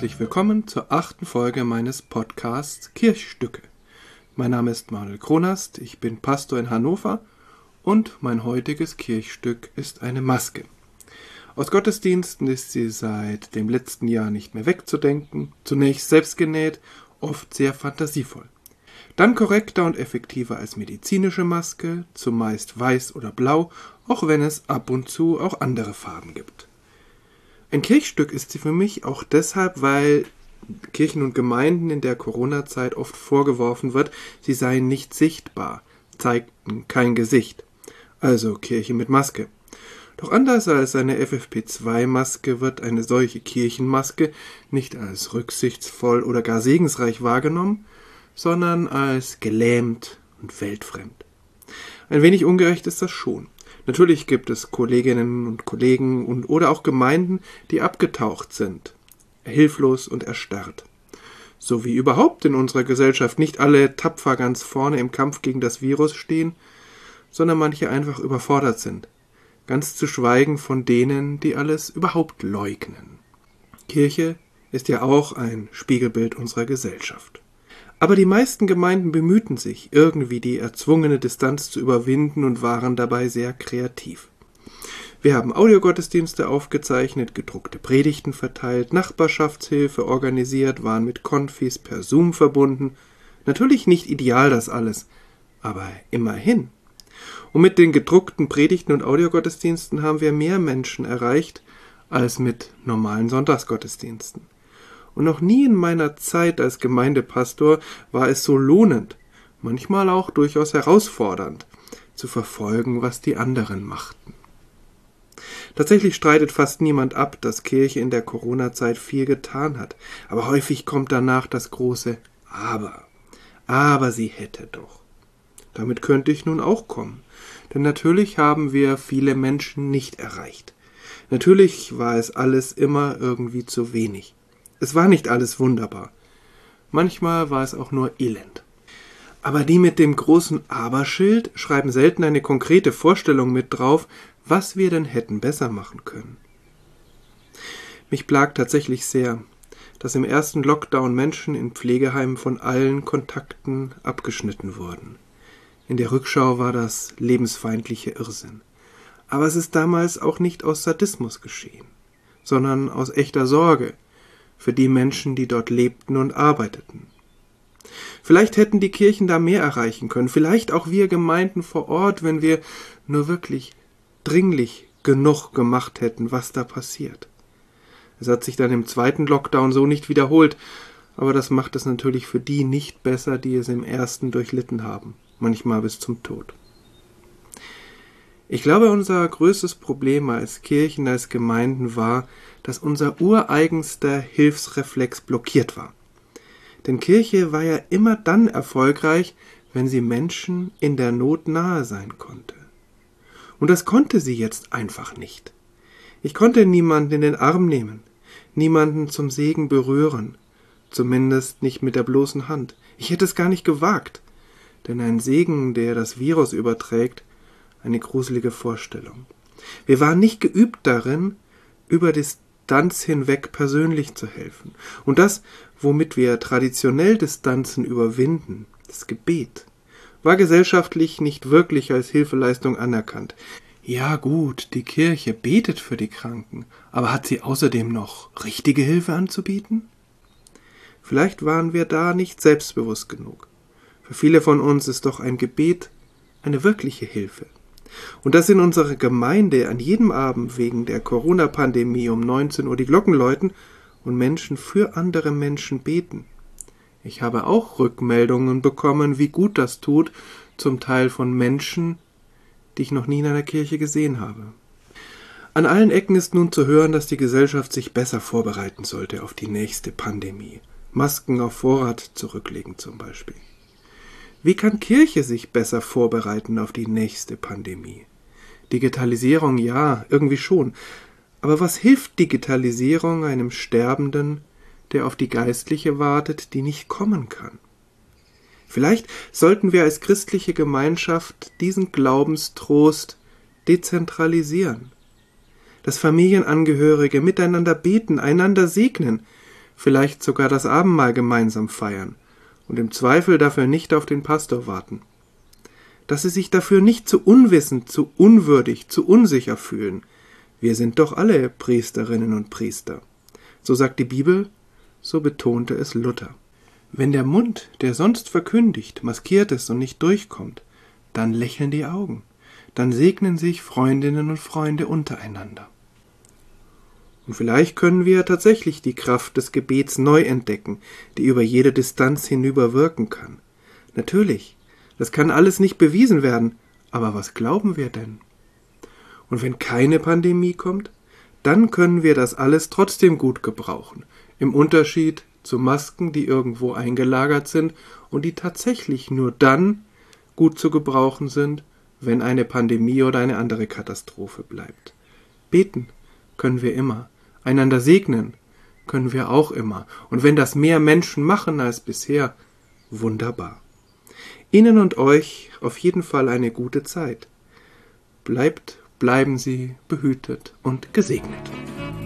herzlich willkommen zur 8. Folge meines Podcasts Kirchstücke. Mein Name ist Manuel Kronast, ich bin Pastor in Hannover und mein heutiges Kirchstück ist eine Maske. Aus Gottesdiensten ist sie seit dem letzten Jahr nicht mehr wegzudenken, zunächst selbst genäht, oft sehr fantasievoll. Dann korrekter und effektiver als medizinische Maske, zumeist weiß oder blau, auch wenn es ab und zu auch andere Farben gibt. Ein Kirchstück ist sie für mich auch deshalb, weil Kirchen und Gemeinden in der Corona-Zeit oft vorgeworfen wird, sie seien nicht sichtbar, zeigten kein Gesicht. Also Kirche mit Maske. Doch anders als eine FFP2-Maske wird eine solche Kirchenmaske nicht als rücksichtsvoll oder gar segensreich wahrgenommen, sondern als gelähmt und weltfremd. Ein wenig ungerecht ist das schon. Natürlich gibt es Kolleginnen und Kollegen oder auch Gemeinden, die abgetaucht sind, hilflos und erstarrt. So wie überhaupt in unserer Gesellschaft nicht alle tapfer ganz vorne im Kampf gegen das Virus stehen, sondern manche einfach überfordert sind, ganz zu schweigen von denen, die alles überhaupt leugnen. Kirche ist ja auch ein Spiegelbild unserer Gesellschaft. Aber die meisten Gemeinden bemühten sich, irgendwie die erzwungene Distanz zu überwinden und waren dabei sehr kreativ. Wir haben Audiogottesdienste aufgezeichnet, gedruckte Predigten verteilt, Nachbarschaftshilfe organisiert, waren mit Konfis per Zoom verbunden. Natürlich nicht ideal das alles, aber immerhin. Und mit den gedruckten Predigten und Audiogottesdiensten haben wir mehr Menschen erreicht als mit normalen Sonntagsgottesdiensten. Und noch nie in meiner Zeit als Gemeindepastor war es so lohnend, manchmal auch durchaus herausfordernd, zu verfolgen, was die anderen machten. Tatsächlich streitet fast niemand ab, dass Kirche in der Corona-Zeit viel getan hat, aber häufig kommt danach das große Aber. Aber sie hätte doch. Damit könnte ich nun auch kommen, denn natürlich haben wir viele Menschen nicht erreicht. Natürlich war es alles immer irgendwie zu wenig. Es war nicht alles wunderbar. Manchmal war es auch nur elend. Aber die mit dem großen Aber-Schild schreiben selten eine konkrete Vorstellung mit drauf, was wir denn hätten besser machen können. Mich plagt tatsächlich sehr, dass im ersten Lockdown Menschen in Pflegeheimen von allen Kontakten abgeschnitten wurden. In der Rückschau war das lebensfeindliche Irrsinn. Aber es ist damals auch nicht aus Sadismus geschehen, sondern aus echter Sorge für die Menschen, die dort lebten und arbeiteten. Vielleicht hätten die Kirchen da mehr erreichen können, vielleicht auch wir Gemeinden vor Ort, wenn wir nur wirklich dringlich genug gemacht hätten, was da passiert. Es hat sich dann im zweiten Lockdown so nicht wiederholt, aber das macht es natürlich für die nicht besser, die es im ersten durchlitten haben, manchmal bis zum Tod. Ich glaube, unser größtes Problem als Kirchen, als Gemeinden war, dass unser ureigenster Hilfsreflex blockiert war. Denn Kirche war ja immer dann erfolgreich, wenn sie Menschen in der Not nahe sein konnte. Und das konnte sie jetzt einfach nicht. Ich konnte niemanden in den Arm nehmen, niemanden zum Segen berühren, zumindest nicht mit der bloßen Hand. Ich hätte es gar nicht gewagt, denn ein Segen, der das Virus überträgt, eine gruselige Vorstellung. Wir waren nicht geübt darin, über Distanz hinweg persönlich zu helfen. Und das, womit wir traditionell Distanzen überwinden, das Gebet, war gesellschaftlich nicht wirklich als Hilfeleistung anerkannt. Ja gut, die Kirche betet für die Kranken, aber hat sie außerdem noch richtige Hilfe anzubieten? Vielleicht waren wir da nicht selbstbewusst genug. Für viele von uns ist doch ein Gebet eine wirkliche Hilfe. Und dass in unserer Gemeinde an jedem Abend wegen der Corona-Pandemie um 19 Uhr die Glocken läuten und Menschen für andere Menschen beten. Ich habe auch Rückmeldungen bekommen, wie gut das tut, zum Teil von Menschen, die ich noch nie in einer Kirche gesehen habe. An allen Ecken ist nun zu hören, dass die Gesellschaft sich besser vorbereiten sollte auf die nächste Pandemie. Masken auf Vorrat zurücklegen zum Beispiel. Wie kann Kirche sich besser vorbereiten auf die nächste Pandemie? Digitalisierung, ja, irgendwie schon. Aber was hilft Digitalisierung einem Sterbenden, der auf die Geistliche wartet, die nicht kommen kann? Vielleicht sollten wir als christliche Gemeinschaft diesen Glaubenstrost dezentralisieren. Dass Familienangehörige miteinander beten, einander segnen, vielleicht sogar das Abendmahl gemeinsam feiern und im Zweifel dafür nicht auf den Pastor warten. Dass sie sich dafür nicht zu unwissend, zu unwürdig, zu unsicher fühlen. Wir sind doch alle Priesterinnen und Priester. So sagt die Bibel, so betonte es Luther. Wenn der Mund, der sonst verkündigt, maskiert ist und nicht durchkommt, dann lächeln die Augen, dann segnen sich Freundinnen und Freunde untereinander. Und vielleicht können wir tatsächlich die Kraft des Gebets neu entdecken, die über jede Distanz hinüber wirken kann. Natürlich, das kann alles nicht bewiesen werden, aber was glauben wir denn? Und wenn keine Pandemie kommt, dann können wir das alles trotzdem gut gebrauchen, im Unterschied zu Masken, die irgendwo eingelagert sind und die tatsächlich nur dann gut zu gebrauchen sind, wenn eine Pandemie oder eine andere Katastrophe bleibt. Beten können wir immer. Einander segnen können wir auch immer. Und wenn das mehr Menschen machen als bisher, wunderbar. Ihnen und euch auf jeden Fall eine gute Zeit. Bleiben Sie behütet und gesegnet.